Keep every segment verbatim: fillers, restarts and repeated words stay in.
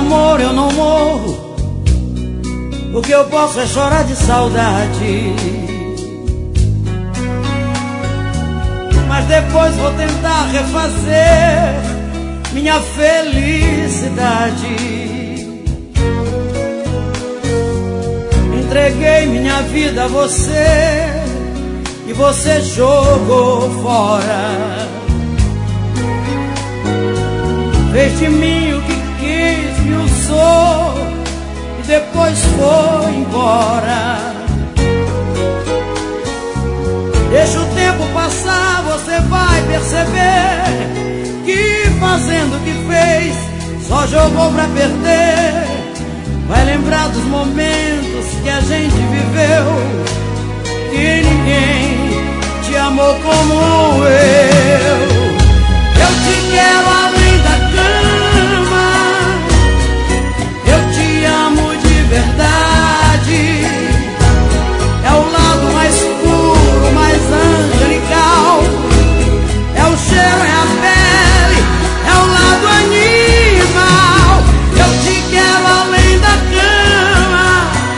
amor eu não morro, o que eu posso é chorar de saudade. Mas depois vou tentar refazer minha felicidade. Entreguei minha vida a você e você jogou fora. Fez de mim o que quis, me usou e depois foi embora. Deixa o tempo passar, você vai perceber que fazendo o que fez só jogou pra perder. Vai lembrar dos momentos que a gente viveu, que ninguém te amou como eu. Eu te quero além da cama, eu te amo de verdade. É o lado mais puro, mais angelical. É o cheiro, é a pele, é o lado animal. Eu te quero além da cama,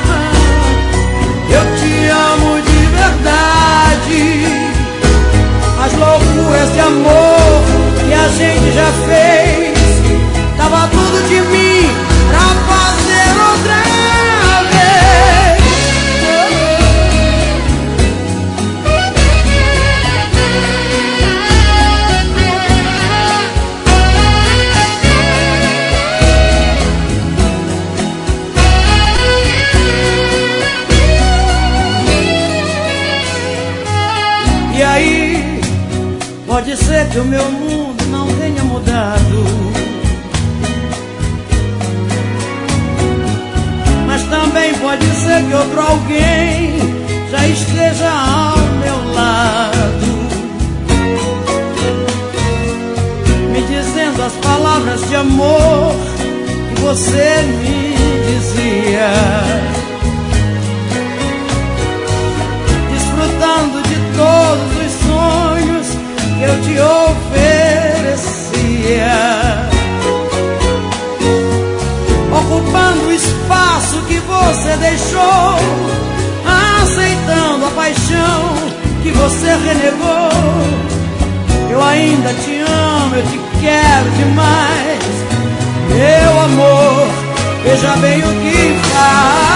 eu te amo de verdade. As loucuras de amor que a gente já fez, tava tudo de mim pra fazer outra vez. E aí, pode ser que o meu mundo não tenha mudado, mas também pode ser que outro alguém já esteja ao meu lado, me dizendo as palavras de amor que você me dizia, desfrutando de todos os sonhos que eu te oferecia, ocupando o espaço que você deixou, aceitando a paixão que você renegou. Eu ainda te amo, eu te quero demais, meu amor, veja bem o que faz.